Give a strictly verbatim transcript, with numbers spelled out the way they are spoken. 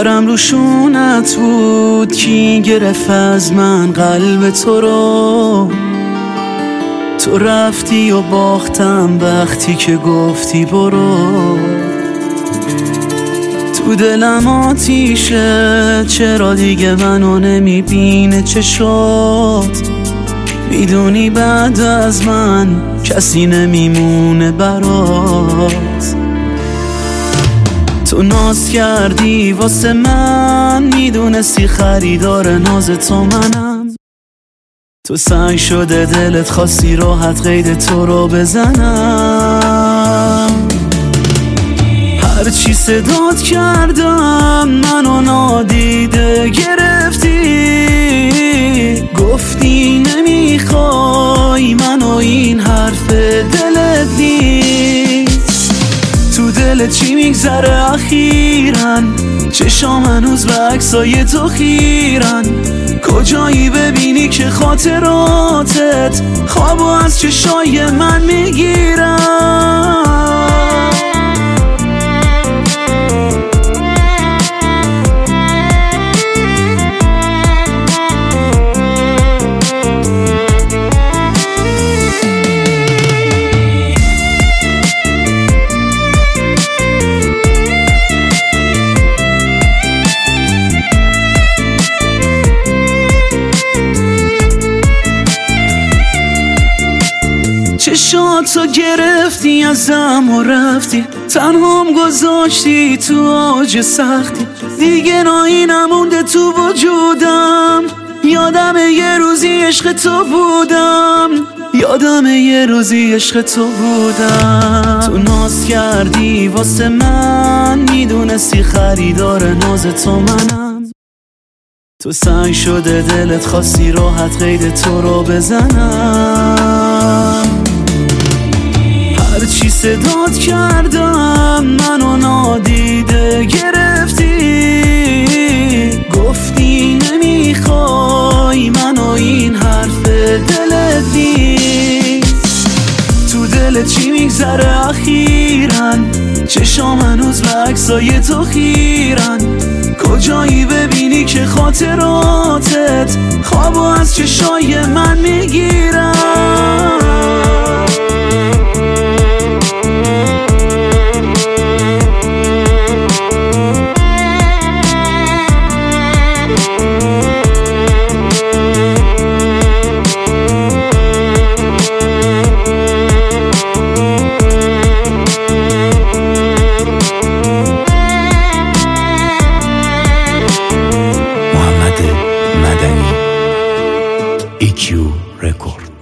سرم رو شونت بود کی گرفت از من قلب تو رو. تو رفتی و باختم وقتی که گفتی برو. تو دلم آتیشه چرا دیگه منو نمیبینه چه شد. میدونی بعد از من کسی نمیمونه برات. تو ناز کردی واسه من میدونستی خریدار ناز تو منم. تو سنگ شده دلت خواستی راحت قید تو رو بزنم. هرچی صدات کردم منو نادیده گرفتی. گفتی نمیخوای منو این حرف دلت نیست. تو دلت چی میگذره اخیراً؟ چشام هنوز به عکسای تو خیرن. کجایی ببینی که خاطراتت خوابو از چشای من میگیرن. چشاتو گرفتی ازم و رفتی. تنهام گذاشتی تو آج سختی. دیگه نایی نمونده تو وجودم. یادم یه روزی عشق تو بودم. یادم یه روزی عشق تو بودم. تو ناز کردی واسه من میدونستی خریدار ناز تو منم. تو سنگ شده دلت خواستی راحت قید تو رو بزنم. هرچی صدات کردم منو نادیده گرفتی. گفتی نمیخوای منو این حرف دلت نیست. تو دلت چی میگذره اخیراً؟ چشام هنوز به عکسای تو خیرن. کجایی ببینی که خاطراتت خوابو از چشای من میگیرن. مدنی ای کیو رکورد.